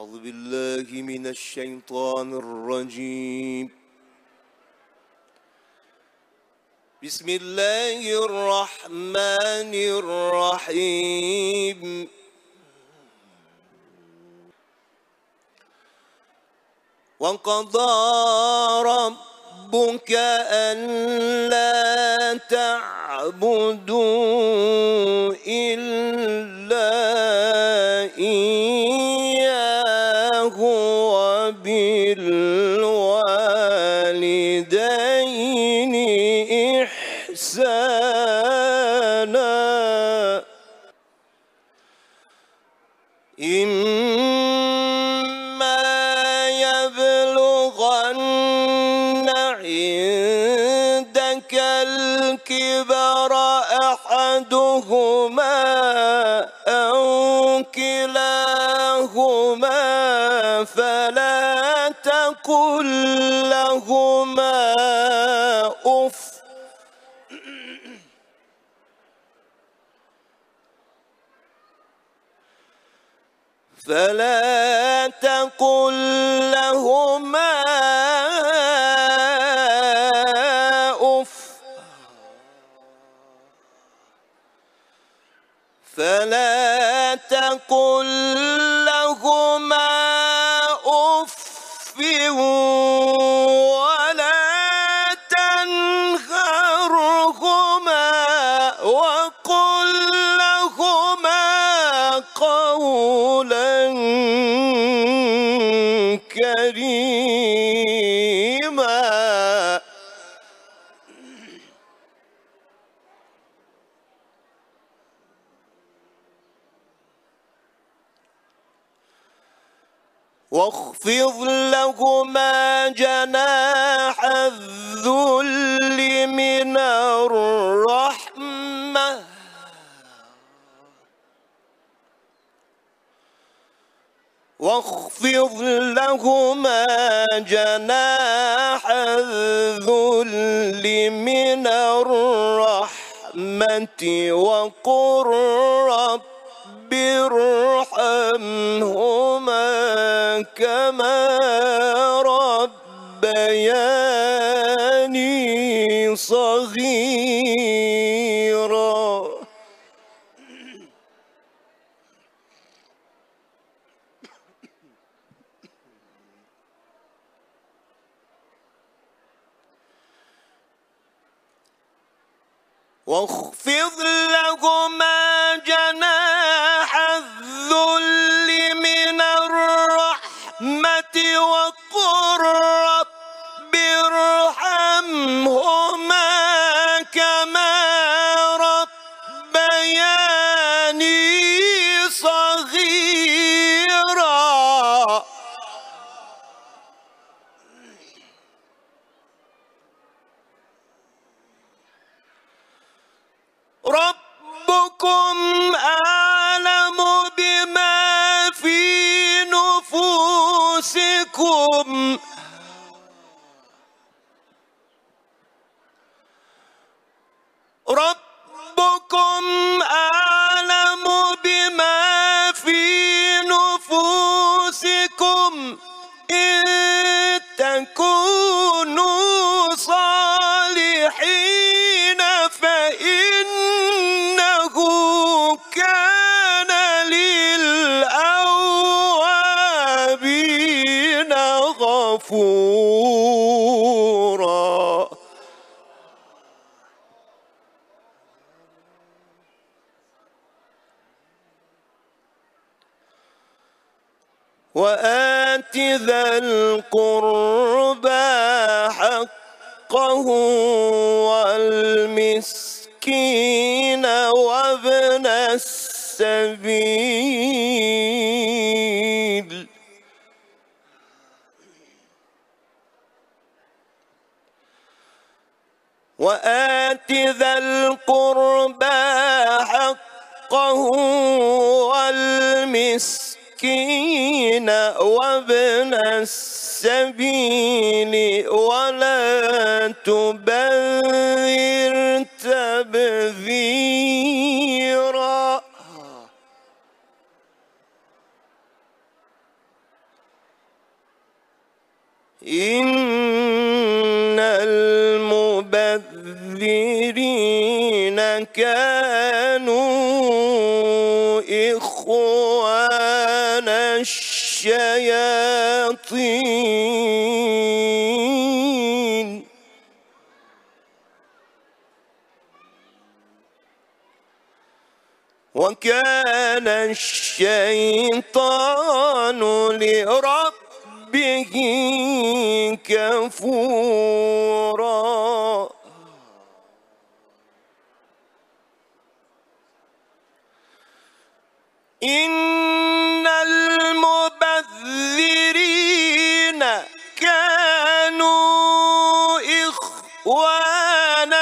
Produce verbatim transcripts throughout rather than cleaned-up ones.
أعوذ بالله من الشيطان الرجيم. بسم الله الرحمن الرحيم. وقضى ربك ألا تعبدوا إلا إياه وبالوالدين إحسانا. إما يبلغن عندك الكبر أحدهما أو كلاهما فلا تقل لهما أف فلا تقل لهما أف فلا تقل لهما أف ولا تنهرهما وقل لهما قولا كريما. واخفض لهما جناح الذل من الرحمة واخفض لهما جناح الذل من الرحمة وقل رب ارحمهما كما ربياني صغيرا. واخفض لهما جناح الذل من الرحمة وقل رب ارحمهما كما ربياني صغيرا. ربكم أعلم بما في نفوسكم ربكم أعلم بما في نفوسكم إن تكونوا صالحين فإنه كان للأوابين غفورا. وآت ذا القربى حقه والمسكين وابن السبيل وآت ذا القربى حقه والمسكين وابن السبيل ولا تبذر تبذيرا. إن المبذرين كانوا إخوان الشياطين وكان الشيطان لربه كفورا. إن المبذرين كانوا إخوان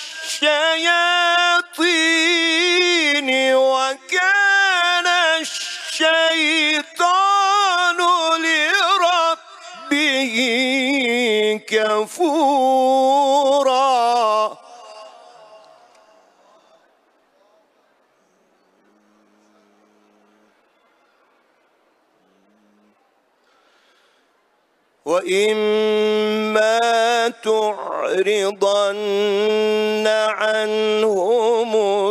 الشياطين وكان الشيطان لربه كفورا. وإما تعرضن عنهم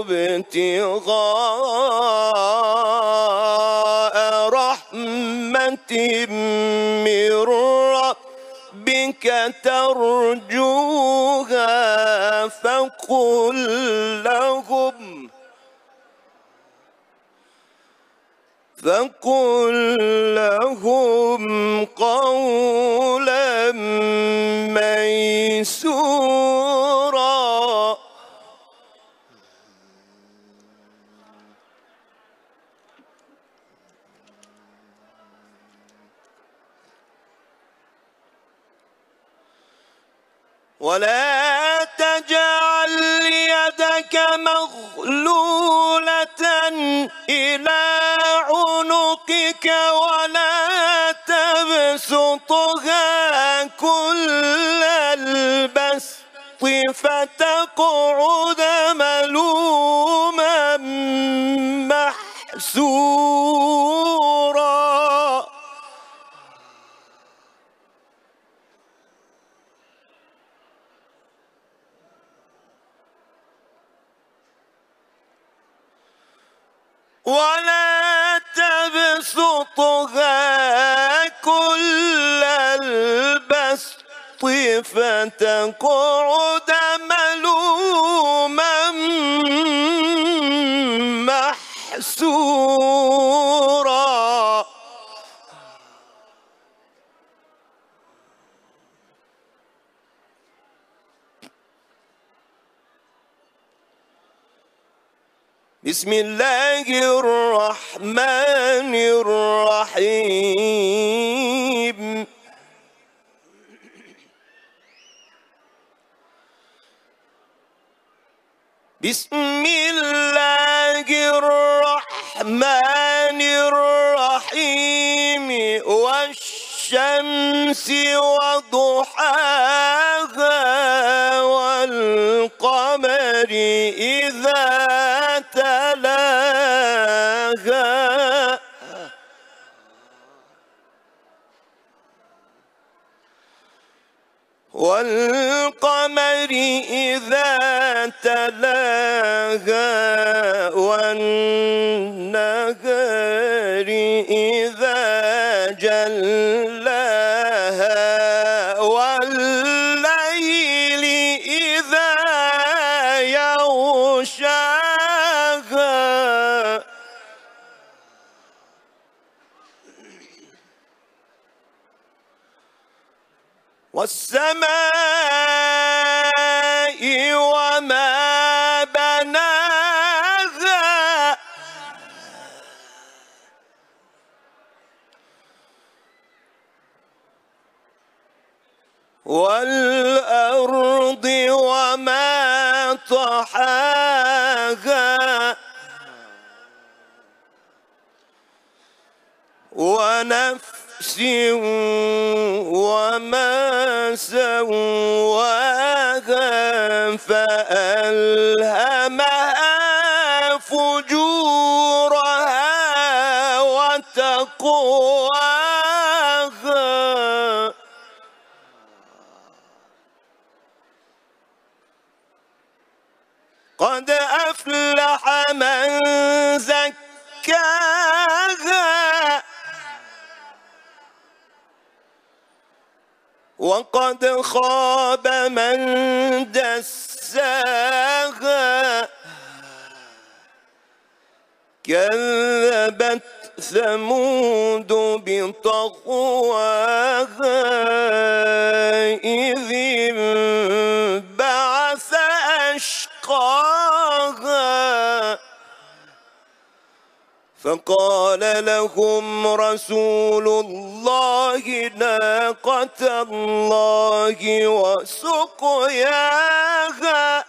ابتغاء رحمة من ربك ترجوها فقل لهم فقل لهم قولا ميسورا. ولا تجعل يدك مغلولة إلى عنقك ولا تبسطها كل البسط فتقعد ملوما محسورا. ولا تبسطها كل البسط فتقعد ملوما محسورا. بسم الله الرحمن الرحيم. بسم الله الرحمن الرحيم. والشمس وضحاها والقمر إذا تلاها والقمر إذا تلاها والنهار إذا جلاها والليل إذا يغشاها والسماء وما بناها والأرض وما طحاها ونفس وما سواها فألهمها فجورها وتقواها أفلح من زكاها وقد خاب من دساها كذبت ثمود بطغواها إذ انبعث أشقاها فقال لهم رسول الله ناقة الله وسقياها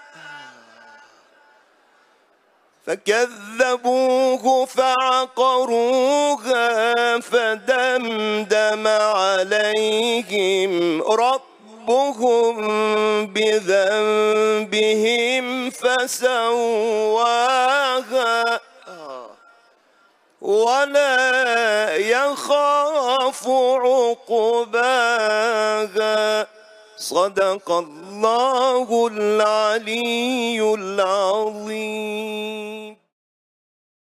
فكذبوه فعقروها فدمدم عليهم ربهم بذنبهم فسواها ولا يخاف عقباها. صدق الله العلي العظيم.